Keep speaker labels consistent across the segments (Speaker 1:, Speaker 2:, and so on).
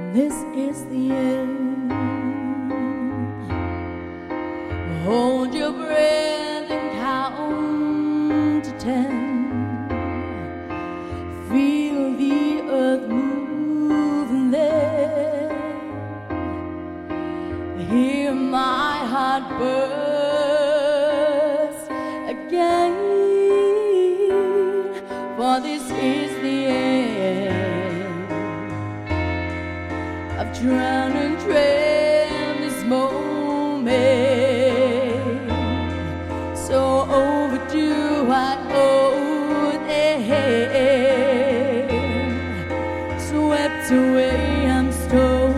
Speaker 1: This is the end. Hold your breath and count to 10. Feel the earth moving there. Hear my heart burst again. For this is the end. I've drowned and dreamt this moment, so overdue I owe them. Swept away, I'm stolen.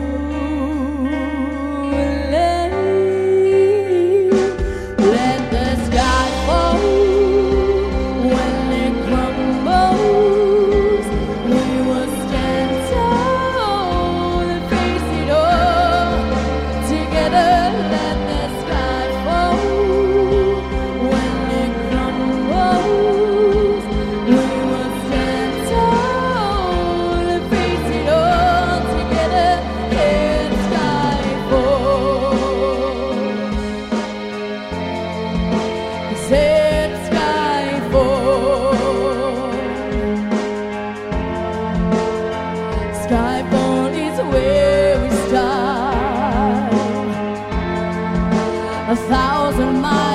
Speaker 1: Let the sky fall when it crumbles. We will stand tall and face it all together. Let the sky fall when it crumbles. We will stand tall and face it all together. Let the sky fall. Let sky fall. Skyfall is where we start. 1,000 miles